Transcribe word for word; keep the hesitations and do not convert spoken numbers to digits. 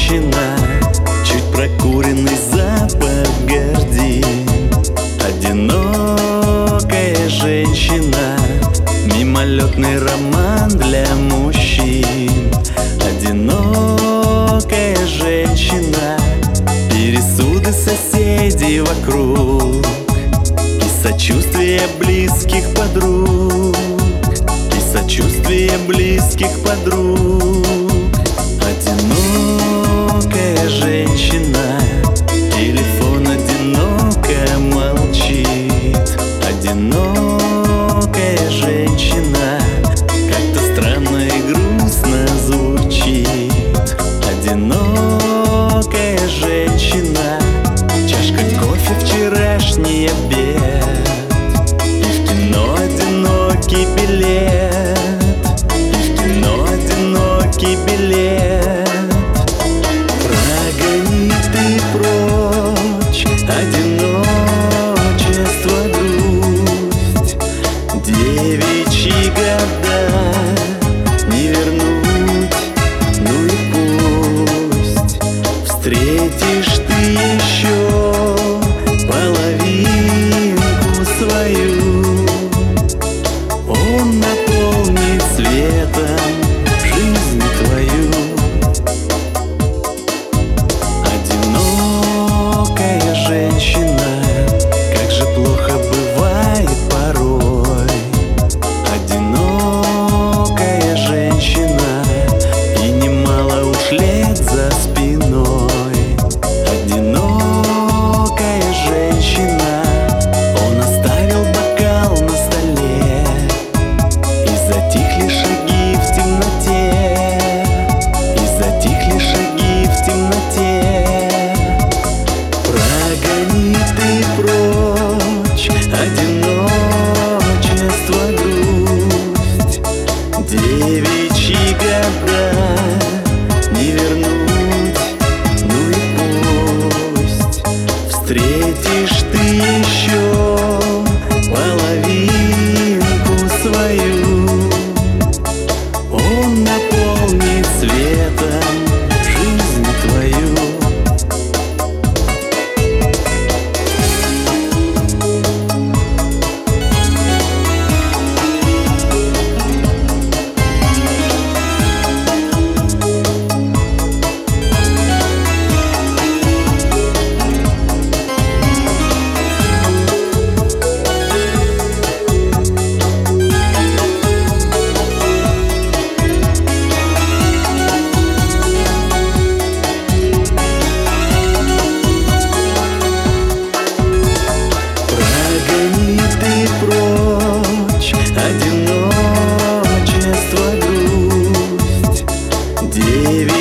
женщина, чуть прокуренный запах гардин. Одинокая женщина, мимолетный роман для мужчин. Одинокая женщина, пересуды соседей вокруг и сочувствие близких подруг, и сочувствие близких подруг. Одинокая женщина, телефон одиноко молчит. Одинокая женщина, как-то странно и грустно звучит. Одинокая женщина, чашка кофе, вчерашний обед, и в кино одинокий билет, и в кино одинокий билет. Прогони ты прочь одиночество, грусть, девичьи года не вернуть, ну и пусть встретишь ты еще половинку свою. Он наполнит светом жизнь твою. Одинокая женщина, как же плохо бывает порой. Одинокая женщина, и немало уж лет за спиной. Одинокая женщина, он оставил бокал на столе, и затихли шаги в темноте, и затихли шаги в темноте. Прогони ты прочь одиночество, грусть, девичьи года не вернуть, ну и пусть встретишь ты еще половинку свою. Он наполнит светом жизнь твою. Прогони ты прочь одиночество, грусть, девичьи